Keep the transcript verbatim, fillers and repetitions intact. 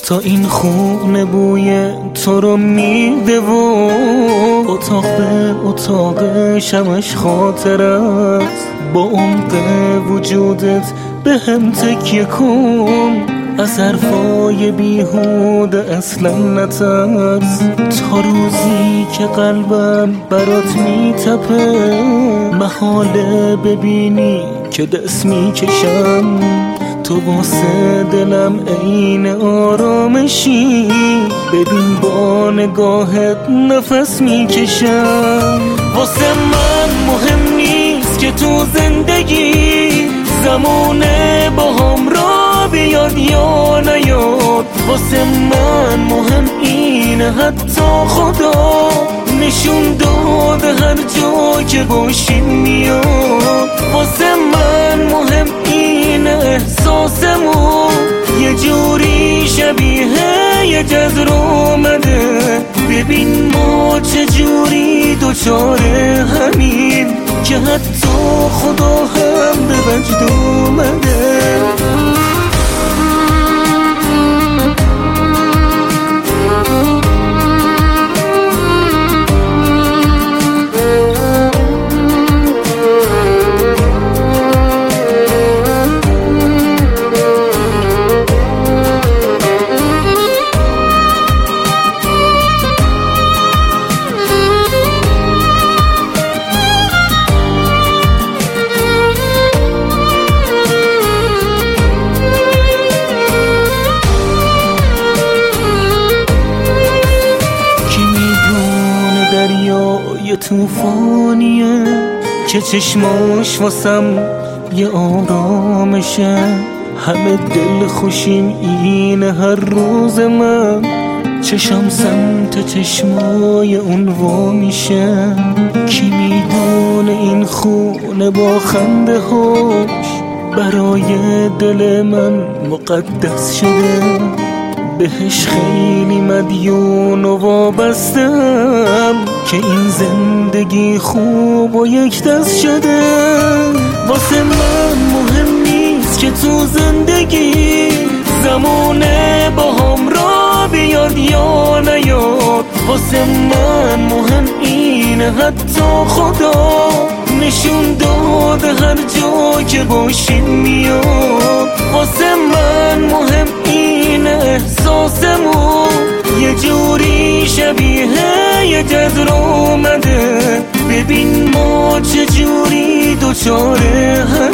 تا این خونه بوی تو رو میده و اتاق به اتاق شمش خاطر است. با عمق وجودت به هم تکیه کن، از حرفای بیهوده اصلا نترس. تا روزی که قلبم برات میتپه، محاله ببینی که دست میکشم. تو واسه دلم عین آرامشی، ببین با نگاهت نفس میکشم. واسه من مهم نیست که تو زندگی زمونه با هم را بیاد یا نیاد. واسه من مهم اینه حتی خدا نشون داده هر جا که باشیم میاد. واسه من مهم اینه احساسمون یه جوری شبیه یه جزر اومده. ببین ما چه جوری دوچاره همین که حتی خدا هم به وجد اومده. یه توفانیه که چشماش واسم یه آرامشه. همه دل خوشیم اینه هر روز من چشم سمت چشمای اون وا میشه. کی میدونه این خونه با خنده هاش برای دل من مقدس شده. بهش خیلی مدیون و وابستم که این زندگی خوب و یک دست شده. واسه من مهم نیست که تو زندگی زمونه با هم را بیاد یا نیاد. واسه من مهم اینه حتی خدا نشون داده هر جا که باشیم میاد. واسه من مهم اینه احساسمون یه جوری شبیه یه جزر اومده. ببین ما چه جوری دوچاره